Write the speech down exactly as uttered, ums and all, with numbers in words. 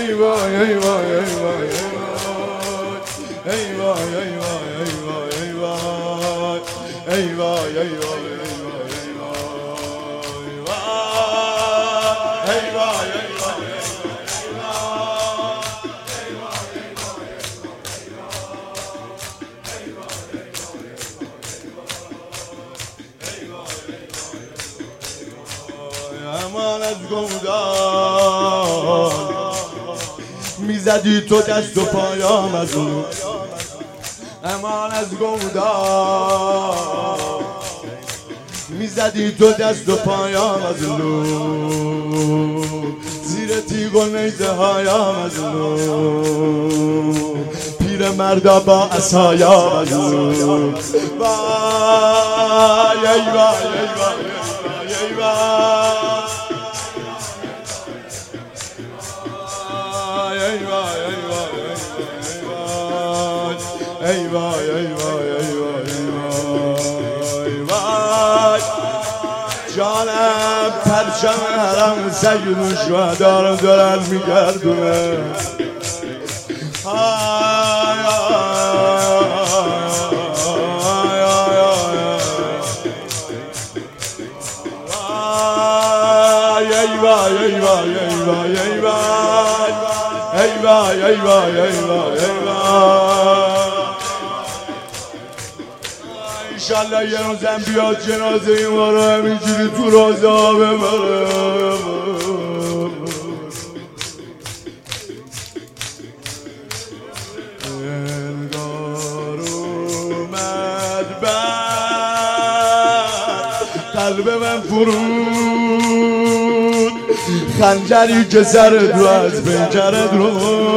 ای وای ای وای ای وای ای وای ای وای ای وای ای وای ای وای ای وای ای وای ای وای ای امان از گودال میزدی تو دست و پایام از اون امان از گودال میزدی تو دست و پایام از اون زیر تیغ و نیزه هایم از اون پیر مردا با عصایم از اون وای ای وای ای وای ای وای ای وای ای وای ای وای ای وای ای وای جانم پرچم حرم سید و شهدا رو دارن میگردونه ای وای ای وای ای وای ای وای ای وای ای وای ای وای ای وای انشالله یه روزم بیاد جنازه این ما رو همینجوری تو روزه ها ببره انگار اومد بر قلب من فرود خنجری که سرت رو از پنجرت رو